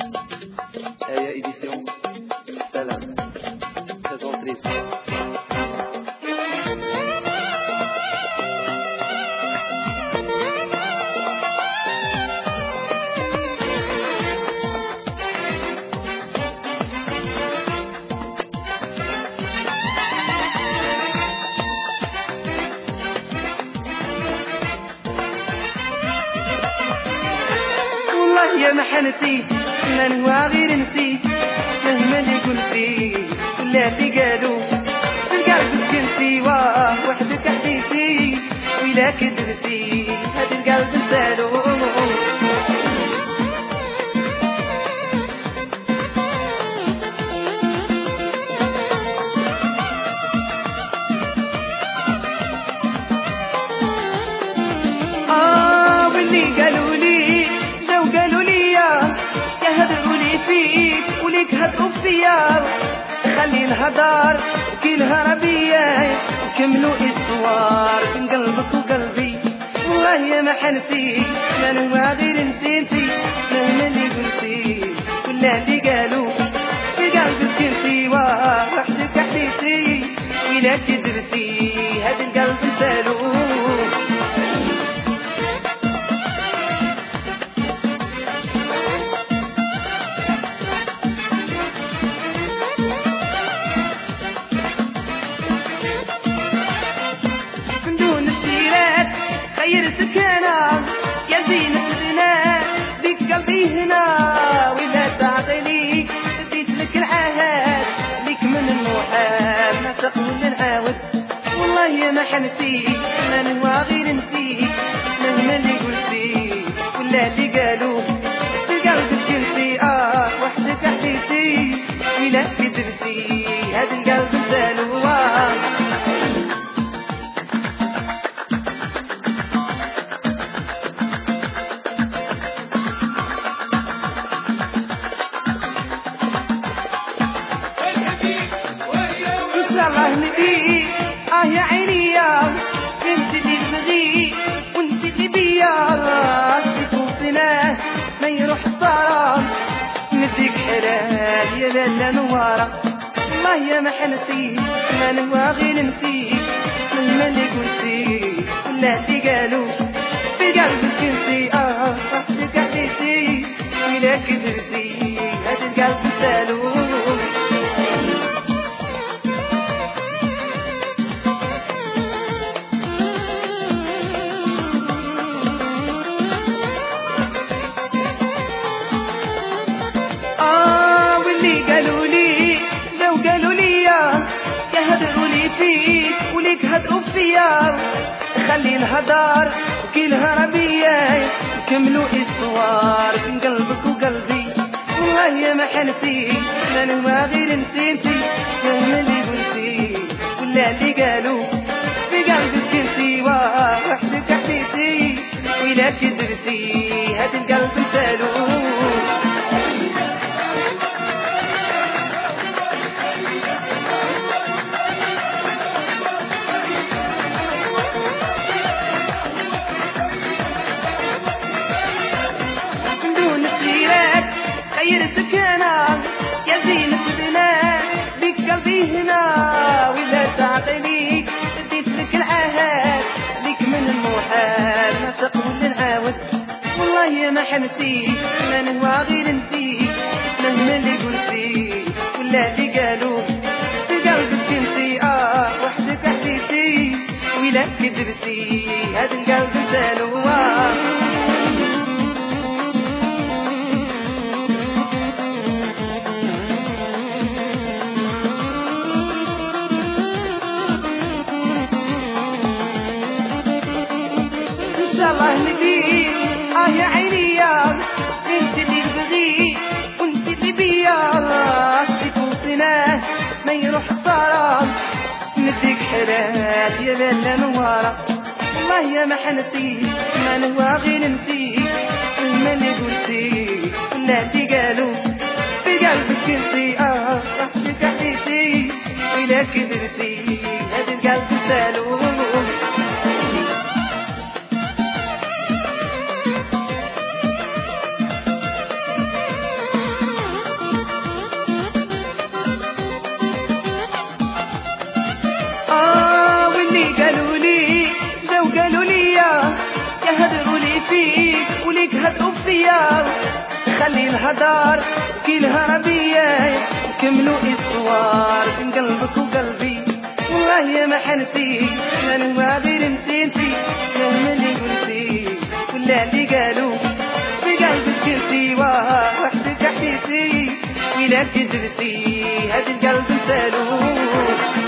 هيا إديسيون سلام saison 13. يا محنتي ما نهوى غير نسيت مهما اللي قلتي ولا اللي قالوا في القلب كنتي وحدك حديتي ولا كذبتي هاد القلب نسالو واللي قالوا لي جو قالوا لي يهدروا لي فيك وليك هدروا فيا خلي الهدار وكي الهربية وكملوا الصوار بين قلبك وقلبي والله يا محنتي ما نهوى غير انتي مهما اللي قلتي ولا اللي قالوا في قلبك انتي وحدك حديتي ولا كذبتي هاد القلب نسالو خيرتك انا يا زينة البنات بك قلبي هنا ولا تعطيني اديت لك العهد لك من المحال نسق ولا نعاود والله يا محنتي ما نهوى غير انتي مهما اللي قلتي ولا اللي قالوا في قلبك انتي وحدك حديتي ولا كذبتي هاد القلب نسالو الله نبي يا عيني انت اللي تبغي وانت اللي بيا تكوتنا ما يروح الطرام نديك حلال يا لالا نوارة والله يا محنتي ما نهوى غير انتي مهما اللي قلتي ولا اللي قالوا في قلبك انتي وحدك حديتي ولا كذبتي هاد القلب نسالو قالوا لي جو قالوا لي يهدروا لي فيك وليك هدروا فيا خلي الهدار وكي الهربية كملوا الصوار بين قلبك وقلبي والله يا محنتي ما نهوى غير انتي مهما اللي قلتي ولا اللي قالوا في قلبك انتي وحدك حديتي ولا كذبتي هاد القلب نسالو خيرتك انا يا زينة البنات بك قلبي هنا ولا تعطيني اديت لك العهد لك من المحال نسق ولا نعاود والله يا محنتي ما نهوى غير انتي مهما اللي قلتي ولا اللي قالوا في قلبك انتي وحدك حديتي ولا كذبتي هاد القلب نسالو الله نبي يا عيني انت اللي تبغي وانت اللي بيا تكوتنا ما يروح الطرام نديك حلال يا لالا نوارة والله يا محنتي ما نهوى غير انتي مهما اللي قلتي ولا اللي قالوا في قلبك انتي وحدك حديتي ولا كذبتي هاد القلب نسالو خلي الهدار كي الهربية كملوا اسوار بين قلبك وقلبي والله يا ما حنتي انا ما غير انتي مهما اللي قلتي ولا اللي قالوا في قلبك كنتي وحدك حبيتي ولا كذبتي هاد القلب سالو